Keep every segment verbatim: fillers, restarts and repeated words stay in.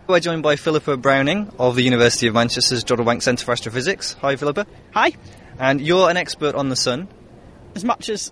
We're joined by Philippa Browning of the University of Manchester's Jodrell Bank Centre for Astrophysics. Hi, Philippa. Hi. And you're an expert on the sun. As much as...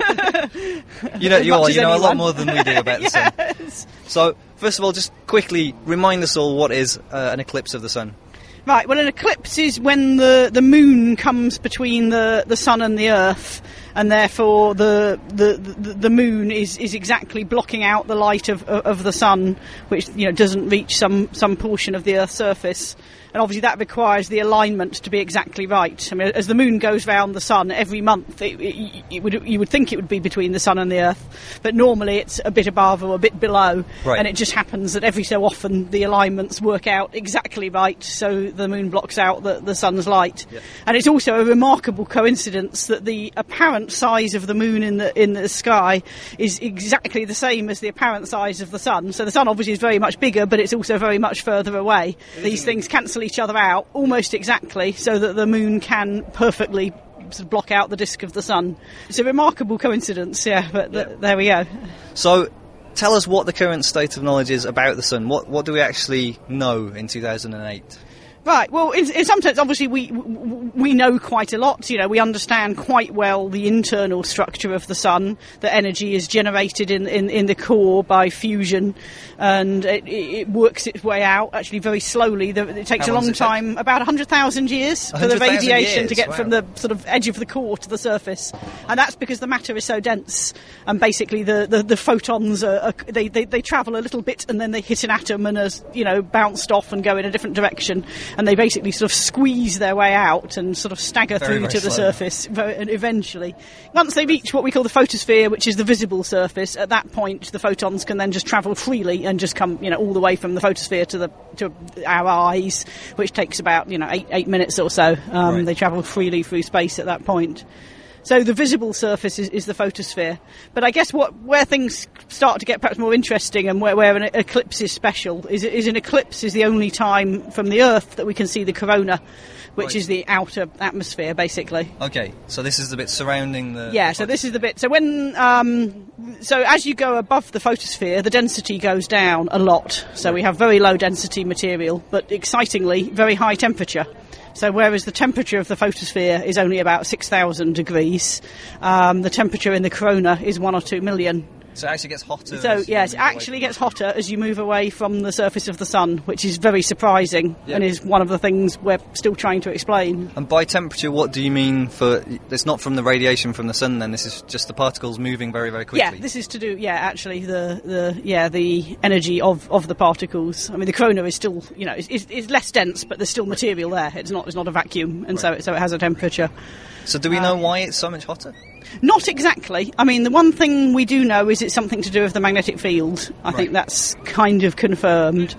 you know, you are. You know anyone. a lot more than we do about the sun. Yes. So, first of all, just quickly remind us all what is uh, an eclipse of the sun. Right, well, an eclipse is when the, the moon comes between the, the sun and the earth, and therefore the the, the, the moon is, is exactly blocking out the light of, of the sun, which, you know, doesn't reach some, some portion of the earth's surface. And obviously that requires the alignment to be exactly right. I mean, as the moon goes round the sun every month, it, it, it would, you would think it would be between the sun and the earth, but normally it's a bit above or a bit below, right. And it just happens that every so often the alignments work out exactly right, so the moon blocks out the, the sun's light. Yep. And it's also a remarkable coincidence that the apparent size of the moon in the in the sky is exactly the same as the apparent size of the sun. So the sun obviously is very much bigger, but it's also very much further away. These things cancel each other out almost exactly, so that the moon can perfectly sort of block out the disk of the sun. It's a remarkable coincidence, yeah, but th- yeah. there we go. So, tell us what the current state of knowledge is about the sun. What what do we actually know in two thousand eight? Right, well, in, in some sense, obviously, we we know quite a lot. You know, we understand quite well the internal structure of the sun. That energy is generated in, in, in the core by fusion, and it, it works its way out, actually, very slowly. It takes How a long long does it take? time, about one hundred thousand years, for the one hundred thousand radiation years, to get wow. from the sort of edge of the core to the surface. And that's because the matter is so dense, and basically the, the, the photons, are, are, they, they, they travel a little bit, and then they hit an atom and are, you know, bounced off and go in a different direction. And they basically sort of squeeze their way out and sort of stagger Very, through very to the slow. surface. And eventually, once they reach what we call the photosphere, which is the visible surface, at that point the photons can then just travel freely and just come, you know, all the way from the photosphere to the to our eyes, which takes about, you know, eight eight minutes or so. Um, Right. They travel freely through space at that point. So the visible surface is, is the photosphere. But I guess what where things start to get perhaps more interesting, and where, where an eclipse is special, is, is an eclipse is the only time from the Earth that we can see the corona, which Right. is the outer atmosphere, basically. Okay, so this is the bit surrounding the... Yeah, so this is the bit. So when, um, so as you go above the photosphere, the density goes down a lot. So we have very low density material, but excitingly, very high temperature. So whereas the temperature of the photosphere is only about six thousand degrees, um, the temperature in the corona is one or two million. So it actually gets hotter. So as you yes, it move away actually from gets the- hotter as you move away from the surface of the sun, which is very surprising, Yeah. and is one of the things we're still trying to explain. And by temperature, what do you mean for... It's not from the radiation from the sun then, this is just the particles moving very, very quickly. Yeah, this is to do. Yeah, actually, the, the yeah the energy of, of the particles. I mean, the corona is still, you know, is is less dense, but there's still material there. It's not it's not a vacuum, and so Right. it, so it has a temperature. So do we know why it's so much hotter? Not exactly. I mean, the one thing we do know is it's something to do with the magnetic field. I Right. think that's kind of confirmed.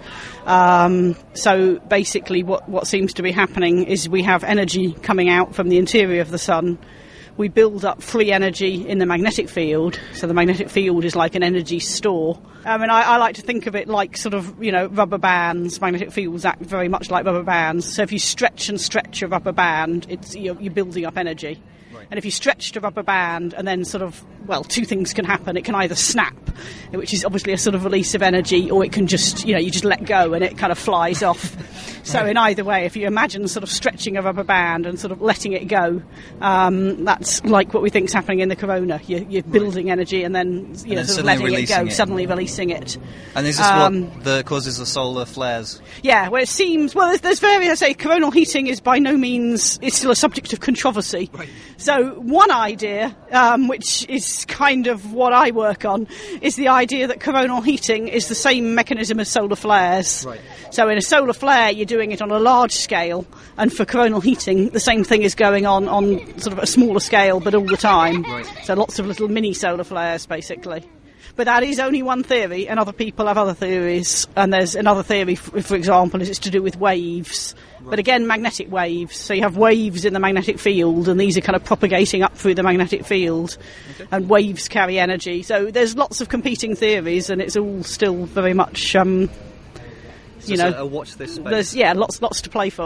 Um, so basically, what what seems to be happening is we have energy coming out from the interior of the sun. We build up free energy in the magnetic field, so the magnetic field is like an energy store. I mean, I, I like to think of it like sort of, you know, rubber bands. Magnetic fields act very much like rubber bands. So if you stretch and stretch a rubber band, it's you're, you're building up energy. Right. And if you stretch a rubber band and then sort of, well, two things can happen. It can either snap, which is obviously a sort of release of energy, or it can just, you know, you just let go and it kind of flies off. So in either way, if you imagine sort of stretching a rubber band and sort of letting it go, um, that's like what we think is happening in the corona. You're, you're building right. energy and then, you know, then sort of suddenly letting it releasing go, it. suddenly releasing it. And is this Um, what the, causes the solar flares? Yeah, well, it seems, well, there's, there's various, I say, coronal heating is by no means, it's still a subject of controversy. Right. So one idea, um, which is kind of what I work on, is the idea that coronal heating is the same mechanism as solar flares. Right. So in a solar flare, you're doing it on a large scale, and for coronal heating, the same thing is going on on sort of a smaller scale, but all the time. Right. So lots of little mini solar flares, basically. But that is only one theory, and other people have other theories. And there's another theory, for, for example, is it's to do with waves. Right. But again, magnetic waves. So you have waves in the magnetic field, and these are kind of propagating up through the magnetic field. Okay. And waves carry energy. So there's lots of competing theories, and it's all still very much, um, So you know, a watch this space. there's yeah, lots lots to play for.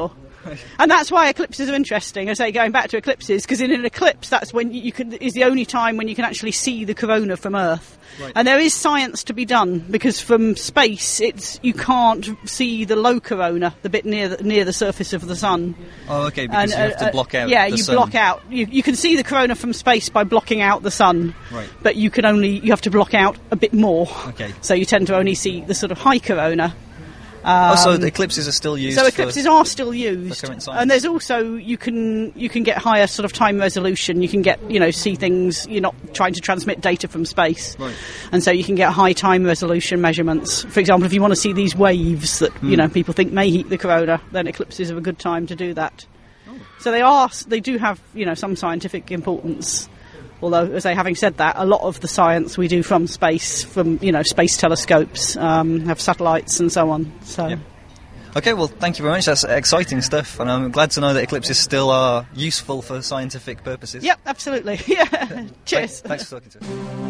And that's why eclipses are interesting. I say, going back to eclipses, because in an eclipse, that's when you can is the only time when you can actually see the corona from Earth. Right. And there is science to be done, because from space, it's you can't see the low corona, the bit near the, near the surface of the sun. Oh, okay, because And, you have uh, to block out Yeah, the you sun. block out. You, you can see the corona from space by blocking out the sun. Right. But you can only you have to block out a bit more. Okay. So you tend to only see the sort of high corona. oh, so Um, the eclipses are still used So for- eclipses are still used, current science. and there's also you can you can get higher sort of time resolution. You can get you know see things. You're not trying to transmit data from space, Right. and so you can get high time resolution measurements. For example, if you want to see these waves that Hmm. you know people think may heat the corona, then eclipses are a good time to do that. So they are they do have you know some scientific importance. Although, as I having said that, a lot of the science we do from space, from you know space telescopes, um, have satellites and so on. So. Yeah. Okay, well, thank you very much. That's exciting stuff, and I'm glad to know that eclipses still are useful for scientific purposes. Yep, absolutely. Yeah. Cheers. Thanks for talking to us.